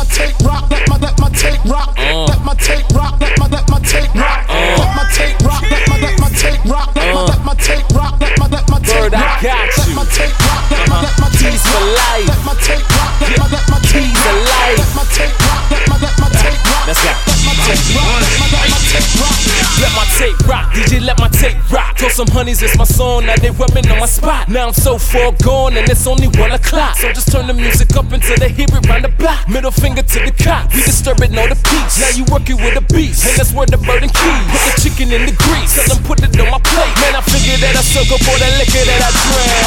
tape rock, let my tape rock, let my tape rock, let my tape rock, let my tape rock, let my tape rock, let my tape rock, let my tape rock, I got you. let my tape rock, let my tape for rock, life. let my tape rock, let my tape for life. let my tape rock, let my tape rock, Let's go. let my tape rock, let my tape rock. Let my tape rock, DJ, let my tape rock. Told some honeys it's my song, now they rubbing on my spot. Now I'm so far gone and it's only 1 o'clock. So just turn the music up until they hear it round the block. Middle finger to the cops, we disturbing all the peace. Now you working with a beast, and that's where the bird and keys. Put the chicken in the grease, tell them put it on my plate. Man, I figured that I circle for the liquor that I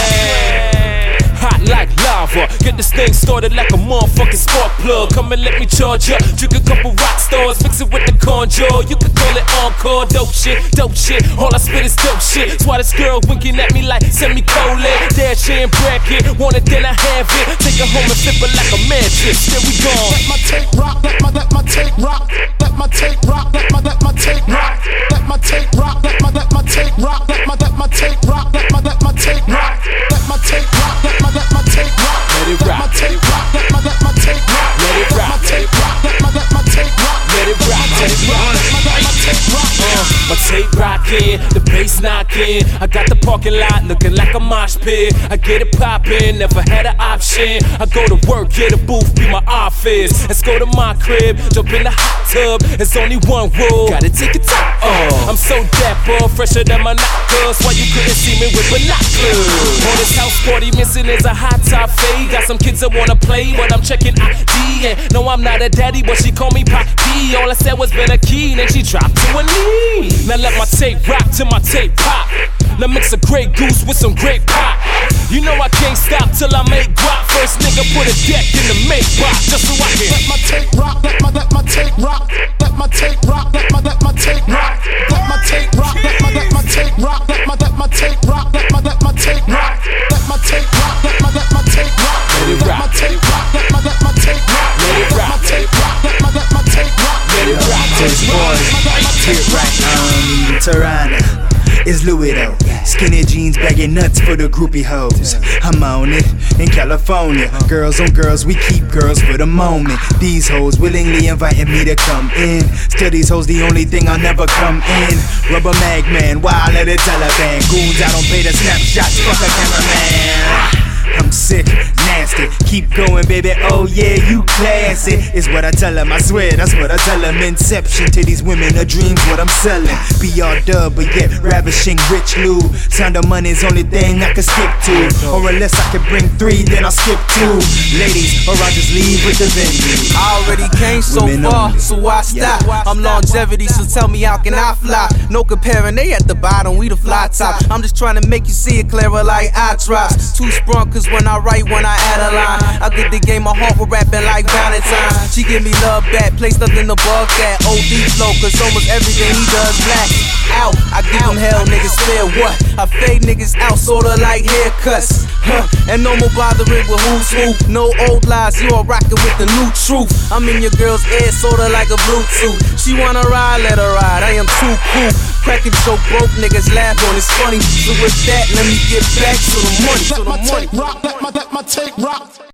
drank. Hot like lava, get this thing started like a motherfucking spark plug. Come and let me charge up, drink a couple rock stars, mix it with the conjure. You could call it encore, dope shit, all I spit is dope shit. That's why this girl winking at me like semicolon. Dash and bracket, want it then I have it. Take it home and flip it like a mattress, then we gone. Let my tape rock, let my tape rock, let my tape rock, let my tape rock, let my tape rock, let my tape rock, let my tape rock, let my tape rock, let my tape rock, let my tape rock, let it rock, let my tape rock, let my tape rock, let it rock, let my tape rock, let my tape rock, let it rock, let it rock, let my tape rock. My tape rockin', the bass knockin'. I got the parking lot looking like a mosh pit. I get it poppin', never had an option. I go to work, get a booth, be my office. Let's go to my crib, jump in the hot tub. It's only one rule, gotta take it top off. I'm so dapper, fresher than my knockers. Why you couldn't see me with binoculars? On this house party, missing is a hot top fade. Got some kids that wanna play, but I'm checking ID. And no, I'm not a daddy, but she call me Poppy. All I said was been a key, then she dropped to her knee. Now let my tape rock till my tape pop. Now mix a Grey Goose with some grape pop. You know I can't stop till I make guap. First nigga put a deck in the make box, just so I can let my tape rock, let my tape rock, let my tape rock, let my tape rock, let my tape rock, let my tape rock, let my tape rock, let my tape rock, let my tape rock, let my tape rock, let it rock, let my tape rock, let my tape rock, let it rock, let my tape rock, let my tape rock, let it rock. This boy, hit right, Tirana. It's Louis though. Skinny jeans, bagging nuts for the groupie hoes. I'm on it in California. Girls on girls, we keep girls for the moment. These hoes willingly inviting me to come in. Still these hoes the only thing I'll never come in. Rubber mag man, wild at the Taliban. Goons out on pay the snapshots, fuck a cameraman. I'm sick, nasty, keep going baby, oh yeah, you classy. Is what I tell them, I swear, that's what I tell them. Inception to these women, a dream's what I'm selling. BR dub, but yet ravishing rich Lou. Sound of money's only thing I can skip to. Or unless I can bring 3, then I'll skip 2. Ladies, or I'll just leave with the venue. I already came so far, so why stop? I'm longevity, so tell me how can I fly? No comparing, they at the bottom, we the fly top. I'm just trying to make you see it clearer like eye drops. Too sprung, cause when I write, when I add a line, I get the game, my heart with rapping like Valentine. She give me love back, place nothing above that. OD flow, cause almost everything he does black out. I give him hell, niggas fear what? I fade niggas out, sorta like haircuts. And no more bothering with who's who. No old lies, you are rockin' with the new truth. I'm in your girl's ear, sorta like a Bluetooth. She wanna ride, let her ride, I am too cool. Crackin' joke, broke niggas laugh on, it's funny. So with that, let me get back to the money. Let my tape rock, let my tape rock.